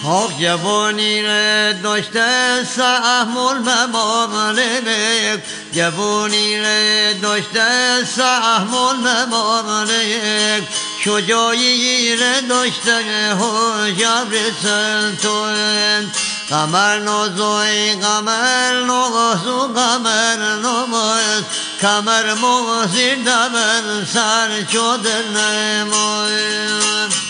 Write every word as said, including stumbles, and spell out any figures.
حق جوانی را داشته سهم الممالک جوانی را داشته سهم الممالک شجاعی را داشته حجاب سلطان قمر نازوی قمر نازو قمر نماز قمر موزی دبر سر شد نماز